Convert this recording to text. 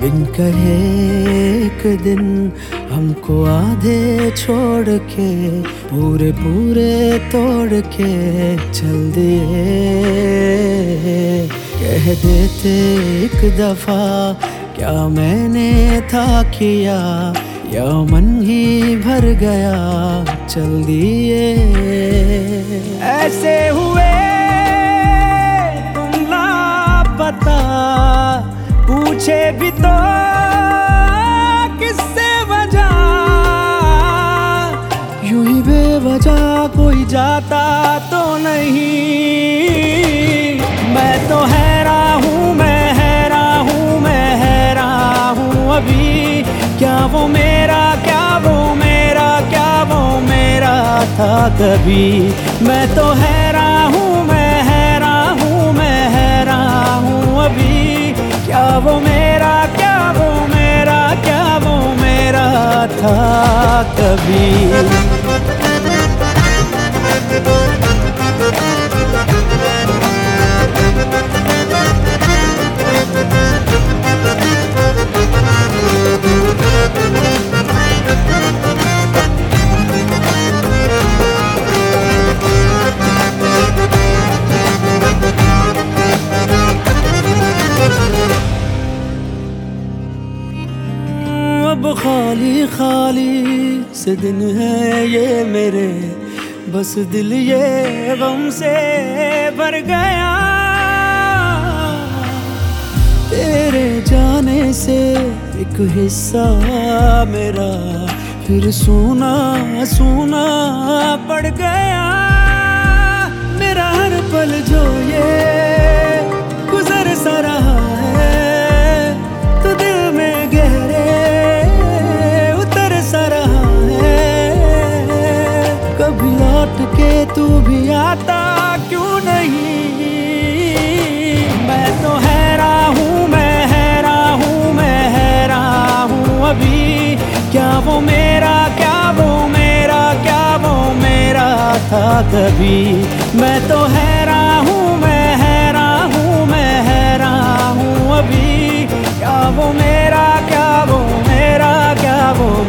बिन कहे एक दिन हमको आधे छोड़ के पूरे पूरे तोड़ के चल दिए। कह देते एक दफा क्या मैंने था किया, या मन ही भर गया चल दिए। ऐसे हुए तुम लापता, पूछे भी तो किससे वजह, यूं ही बेवजह कोई जाता तो नहीं। मैं तो हैरान हूँ, मैं हैरान हूँ, मैं हैरान हूँ अभी। क्या वो मेरा, क्या वो मेरा, क्या वो मेरा था कभी। मैं तो हैरान हूँ, मैं हैरान हूँ, मैं हैरान हूँ अभी। क्या वो मेरा, क्या वो मेरा, क्या वो मेरा था कभी। अब खाली खाली से दिन है ये मेरे, बस दिल ये गम से भर गया। तेरे जाने से एक हिस्सा मेरा फिर सूना सूना पड़ गया। मेरा हर पल जो ये गुजर सा रहा है, तो दिल में गहरे उतर सा रहा है। कभी लौट के तू भी आता क्यों नहीं। मैं तो हैरान हूँ, मैं हैरान हूँ, मैं हैरान हूँ अभी। क्या वो मेरा, क्या वो मेरा, क्या वो मेरा था कभी। मैं तो हैरान हूँ, मैं हैरान हूँ, मैं हैरान हूँ अभी। क्या वो मेरा, क्या वो मेरा, क्या वो